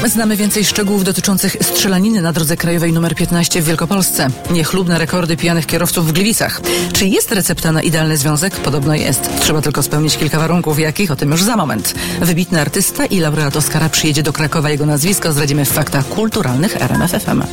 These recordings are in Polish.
Znamy więcej szczegółów dotyczących strzelaniny na drodze krajowej nr 15 w Wielkopolsce. Niechlubne rekordy pijanych kierowców w Gliwicach. Czy jest recepta na idealny związek? Podobno jest. Trzeba tylko spełnić kilka warunków. Jakich? O tym już za moment. Wybitny artysta i laureat Oscara przyjedzie do Krakowa. Jego nazwisko zdradzimy w faktach kulturalnych RMF FM.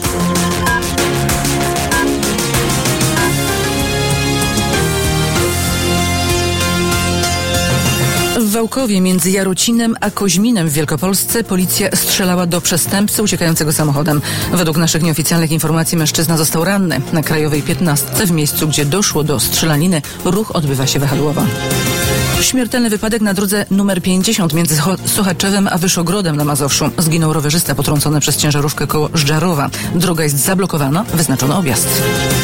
W Wałkowie między Jarocinem a Koźminem w Wielkopolsce policja strzelała do przestępcy uciekającego samochodem. Według naszych nieoficjalnych informacji mężczyzna został ranny. Na krajowej 15 w miejscu, gdzie doszło do strzelaniny, ruch odbywa się wahadłowo. Śmiertelny wypadek na drodze nr 50 między Sochaczewem a Wyszogrodem na Mazowszu. Zginął rowerzysta potrącony przez ciężarówkę koło Żdżarowa. Droga jest zablokowana, wyznaczono objazd.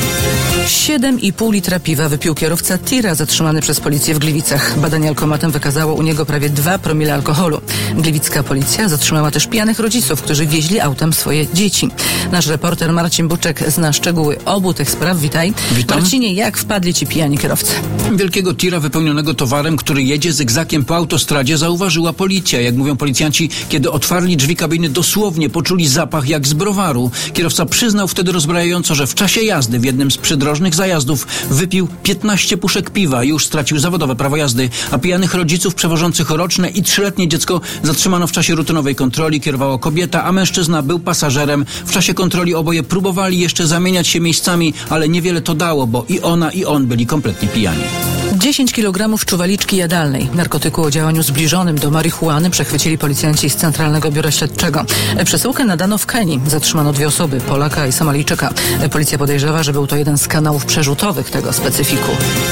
7,5 litra piwa wypił kierowca tira zatrzymany przez policję w Gliwicach. Badanie alkomatem wykazało u niego prawie 2 promile alkoholu. Gliwicka policja zatrzymała też pijanych rodziców, którzy wieźli autem swoje dzieci. Nasz reporter Marcin Buczek zna szczegóły obu tych spraw. Witaj. Witam. Marcinie, jak wpadli ci pijani kierowcy? Wielkiego tira wypełnionego towarem, który jedzie zygzakiem po autostradzie, zauważyła policja. Jak mówią policjanci, kiedy otwarli drzwi kabiny, dosłownie poczuli zapach jak z browaru. Kierowca przyznał wtedy rozbrajająco, że w czasie jazdy w jednym z przydrożnych zajazdów wypił 15 puszek piwa i już stracił zawodowe prawo jazdy, a pijanych rodziców przewożących roczne i 3-letnie dziecko zatrzymano w czasie rutynowej kontroli. Kierowała kobieta, a mężczyzna był pasażerem. W czasie kontroli oboje próbowali jeszcze zamieniać się miejscami, ale niewiele to dało, bo i ona, i on byli kompletnie pijani. 10 kg czuwaliczki jadalnej, narkotyku o działaniu zbliżonym do marihuany, przechwycili policjanci z Centralnego Biura Śledczego. Przesyłkę nadano w Kenii. Zatrzymano 2 osoby, Polaka i Somalijczyka. Policja podejrzewa, że był to jeden z kanałów przerzutowych tego specyfiku.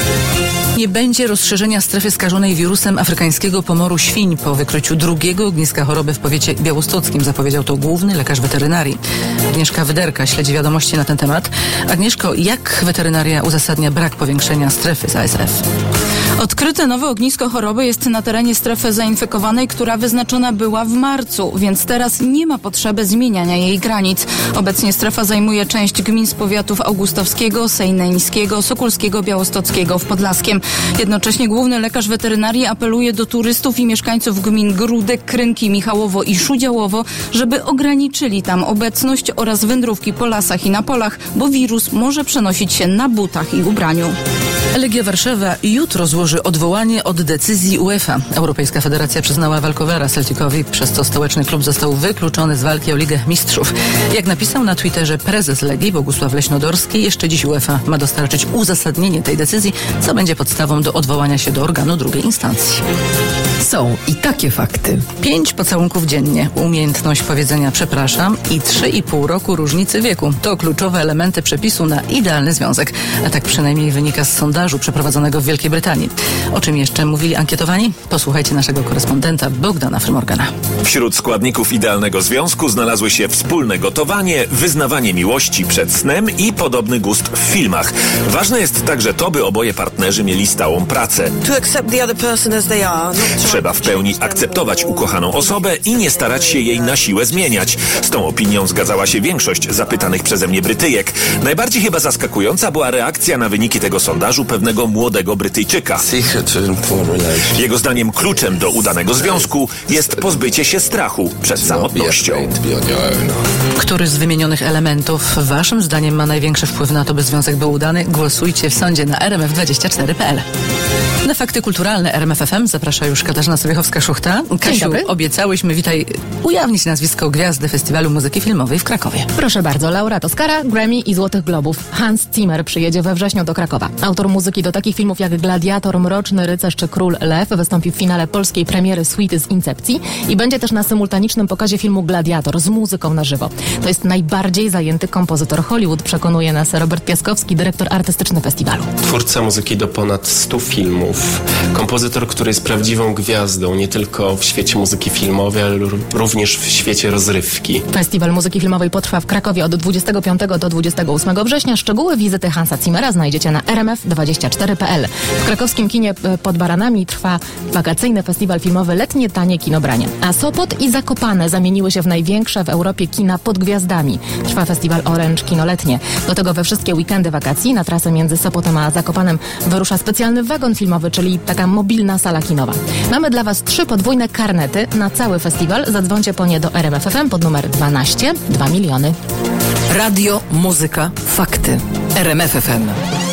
Nie będzie rozszerzenia strefy skażonej wirusem afrykańskiego pomoru świń po wykryciu drugiego ogniska choroby w powiecie białostockim, zapowiedział to główny lekarz weterynarii. Agnieszka Wyderka śledzi wiadomości na ten temat. Agnieszko, jak weterynaria uzasadnia brak powiększenia strefy z ASF? Odkryte nowe ognisko choroby jest na terenie strefy zainfekowanej, która wyznaczona była w marcu, więc teraz nie ma potrzeby zmieniania jej granic. Obecnie strefa zajmuje część gmin z powiatów augustowskiego, sejneńskiego, sokulskiego, białostockiego w Podlaskiem. Jednocześnie główny lekarz weterynarii apeluje do turystów i mieszkańców gmin Gródek, Krynki, Michałowo i Szudziałowo, żeby ograniczyli tam obecność oraz wędrówki po lasach i na polach, bo wirus może przenosić się na butach i ubraniu. Legia Warszawa jutro złoży odwołanie od decyzji UEFA. Europejska Federacja przyznała walkowera Celticowi, przez co stołeczny klub został wykluczony z walki o Ligę Mistrzów. Jak napisał na Twitterze prezes Legii Bogusław Leśnodorski, jeszcze dziś UEFA ma dostarczyć uzasadnienie tej decyzji, co będzie podstawą do odwołania się do organu drugiej instancji. Są i takie fakty. 5 pocałunków dziennie, umiejętność powiedzenia przepraszam i 3,5 roku różnicy wieku. To kluczowe elementy przepisu na idealny związek. A tak przynajmniej wynika z sondażu przeprowadzonego w Wielkiej Brytanii. O czym jeszcze mówili ankietowani? Posłuchajcie naszego korespondenta Bogdana Frymorgana. Wśród składników idealnego związku znalazły się wspólne gotowanie, wyznawanie miłości przed snem i podobny gust w filmach. Ważne jest także to, by oboje partnerzy mieli stałą pracę. Trzeba w pełni akceptować ukochaną osobę i nie starać się jej na siłę zmieniać. Z tą opinią zgadzała się większość zapytanych przeze mnie Brytyjek. Najbardziej chyba zaskakująca była reakcja na wyniki tego sondażu pewnego młodego Brytyjczyka. Jego zdaniem kluczem do udanego związku jest pozbycie się strachu przed samotnością. Który z wymienionych elementów waszym zdaniem ma największy wpływ na to, by związek był udany? Głosujcie w sądzie na rmf24.pl. Na fakty kulturalne RMF FM zaprasza już Katarzyna Sobiechowska-Szuchta. Kasiu, obiecałyśmy, witaj, ujawnić nazwisko gwiazdy Festiwalu Muzyki Filmowej w Krakowie. Proszę bardzo, laureat Oscara, Grammy i Złotych Globów. Hans Zimmer przyjedzie we wrześniu do Krakowa. Autor muzyki do takich filmów jak Gladiator, Mroczny Rycerz czy Król Lew wystąpi w finale polskiej premiery suity z Incepcji i będzie też na symultanicznym pokazie filmu Gladiator z muzyką na żywo. To jest najbardziej zajęty kompozytor Hollywood, przekonuje nas Robert Piaskowski, dyrektor artystyczny festiwalu. Twórca muzyki do ponad 100 filmów. Kompozytor, który jest prawdziwą gwiazdą, nie tylko w świecie muzyki filmowej, ale również w świecie rozrywki. Festiwal Muzyki Filmowej potrwa w Krakowie od 25 do 28 września. Szczegóły wizyty Hansa Zimmera znajdziecie na rmf24.pl. TVP24.pl. W krakowskim kinie pod Baranami trwa wakacyjny festiwal filmowy Letnie Tanie Kinobranie. A Sopot i Zakopane zamieniły się w największe w Europie kina pod gwiazdami. Trwa festiwal Orange Kinoletnie. Do tego we wszystkie weekendy wakacji na trasę między Sopotem a Zakopanem wyrusza specjalny wagon filmowy, czyli taka mobilna sala kinowa. Mamy dla Was 3 podwójne karnety na cały festiwal. Zadzwońcie po nie do RMF FM pod numer 12 2 miliony. Radio, muzyka, fakty. RMF FM.